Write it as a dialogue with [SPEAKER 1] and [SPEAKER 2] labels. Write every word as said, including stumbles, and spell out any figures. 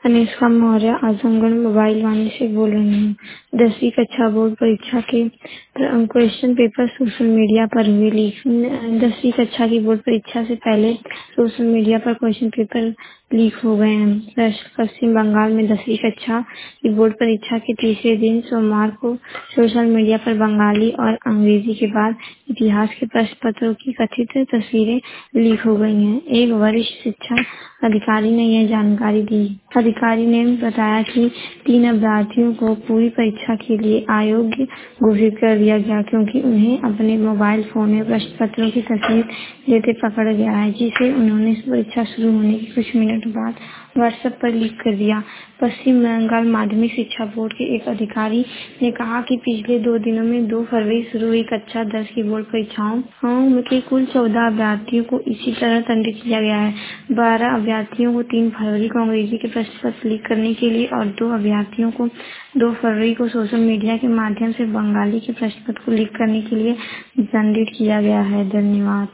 [SPEAKER 1] Kanishka Maurya Azamgarh mobile Vani से बोल रही हूँ। दसवीं कक्षा बोर्ड परीक्षा के क्वेश्चन पेपर सोशल मीडिया पर हुए लीक। दसवीं कक्षा की बोर्ड परीक्षा से पहले सोशल मीडिया पर क्वेश्चन पेपर लीक हो गए हैं। पश्चिम बंगाल में दसवीं कक्षा की बोर्ड परीक्षा के तीसरे दिन सोमवार को सोशल मीडिया पर बंगाली और अंग्रेजी के बाद इतिहास के प्रश्न पत्रों की कथित तस्वीरें लीक हो गई हैं। एक वरिष्ठ शिक्षा अधिकारी ने यह जानकारी दी। अधिकारी ने बताया कि तीन अभ्यर्थियों को पूरी परीक्षा के लिए अयोग्य घोषित कर दिया गया क्योंकि उन्हें अपने मोबाइल फोन में प्रश्न पत्रों की तस्वीर लेते पकड़ गया है, जिसे उन्होंने परीक्षा शुरू होने के कुछ मिनट बाद व्हाट्सएप पर लीक कर दिया। पश्चिम बंगाल माध्यमिक शिक्षा बोर्ड के एक अधिकारी ने कहा कि पिछले दो दिनों में दो फरवरी शुरू हुई कक्षा दस की बोर्ड परीक्षाओं के कुल चौदह अभ्यर्थियों को इसी तरह दंडित किया गया है। बारह अभ्यर्थियों को तीन फरवरी को अंग्रेजी के प्रश्न पत्र लीक करने के लिए और दो अभ्यर्थियों को दो फरवरी को सोशल मीडिया के माध्यम से बंगाली के प्रश्न पत्र को लीक करने के लिए दंडित किया गया है। धन्यवाद।